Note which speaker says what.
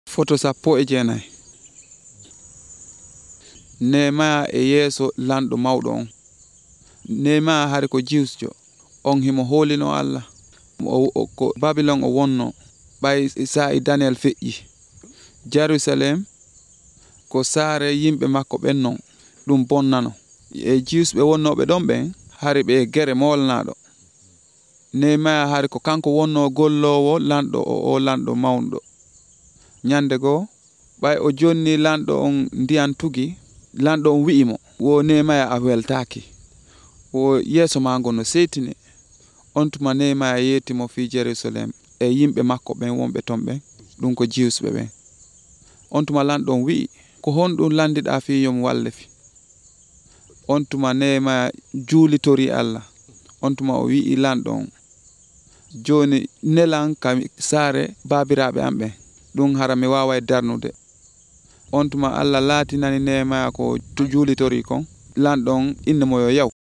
Speaker 1: Foto 19. Nehemaya e yeeso lanɗo mawɗo on. Nehemaya hari ko jiwsjo on himo hoolino Allah ko Babylon o wonno ɓay sa'i Daniel feƴƴi. Jerusalem ko saare yimɓe makko ɓen non ɗum bonnano e jiwsɓe wonnoɓe ɗon ɓen hari ɓe gere molnaɗo. Nehemaya hari ko kanko wonno gollowo lanɗo o lanɗo mawnɗo. Nyande go ɓay o jonni lanɗo on ndiyan tugi, lanɗo on wi'imo wo Nehemaya a weltaki o yeeso mango no seytini. On tuma Nehemaya yettimo fi Jerusalem e yimɓe makko ɓen wonɓe ton ɓen ɗum ko jiwsɓe ɓen. On tuma lanɗo on wi'i ko honɗum landiɗa fi yomi wallefi. On tuma Nehemaya juulitori Allah. On tuma o wi'i lanɗo on joni nelan kam saare babiraɓe am ɓen ɗum hara mi wawai darnude. On tuma Allah laatinani Nehemaya ko juulitori kon lanɗo on innemo yo yaw.